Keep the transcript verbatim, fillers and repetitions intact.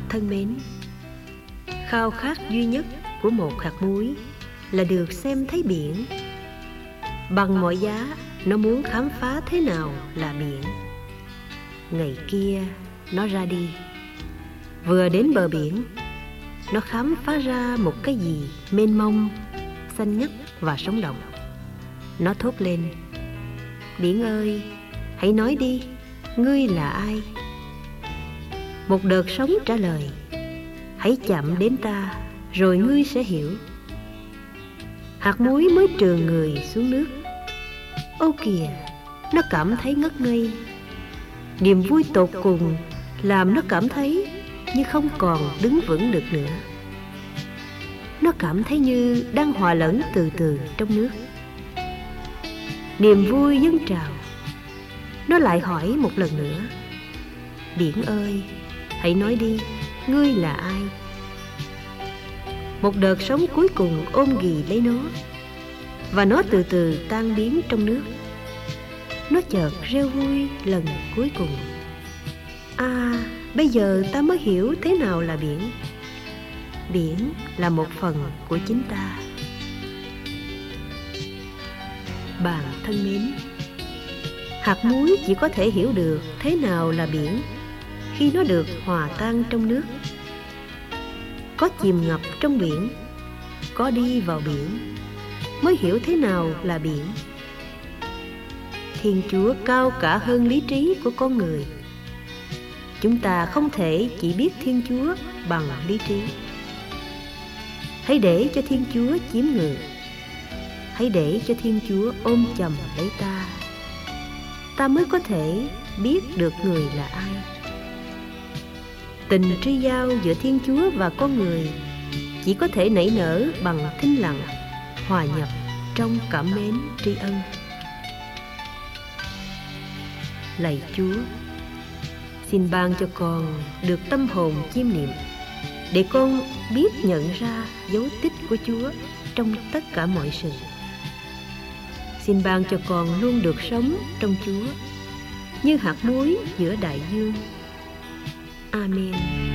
thân mến, khao khát duy nhất của một hạt muối là được xem thấy biển. Bằng mọi giá, nó muốn khám phá thế nào là biển. Ngày kia, nó ra đi. Vừa đến bờ biển, nó khám phá ra một cái gì mênh mông, xanh ngắt và sống động. Nó thốt lên: biển ơi, hãy nói đi, ngươi là ai? Một đợt sóng trả lời: hãy chạm đến ta, rồi ngươi sẽ hiểu. Hạt muối mới trườn người xuống nước. Ô kìa, nó cảm thấy ngất ngây. Niềm vui tột cùng làm nó cảm thấy như không còn đứng vững được nữa. Nó cảm thấy như đang hòa lẫn từ từ trong nước. Niềm vui dâng trào. Nó lại hỏi một lần nữa: biển ơi, hãy nói đi, ngươi là ai? Một đợt sóng cuối cùng ôm ghì lấy nó, và nó từ từ tan biến trong nước. Nó chợt reo vui lần cuối cùng: à, bây giờ ta mới hiểu thế nào là biển. Biển là một phần của chính ta. Bạn thân mến, hạt muối chỉ có thể hiểu được thế nào là biển khi nó được hòa tan trong nước. Có chìm ngập trong biển, có đi vào biển, mới hiểu thế nào là biển. Thiên Chúa cao cả hơn lý trí của con người. Chúng ta không thể chỉ biết Thiên Chúa bằng lý trí. Hãy để cho Thiên Chúa chiếm ngự. Hãy để cho Thiên Chúa ôm chầm lấy ta. Ta mới có thể biết được người là ai. Tình tri giao giữa Thiên Chúa và con người chỉ có thể nảy nở bằng thinh lặng, hòa nhập trong cảm mến tri ân. Lạy Chúa, xin ban cho con được tâm hồn chiêm niệm, để con biết nhận ra dấu tích của Chúa trong tất cả mọi sự. Xin ban cho con luôn được sống trong Chúa, như hạt muối giữa đại dương. Amen.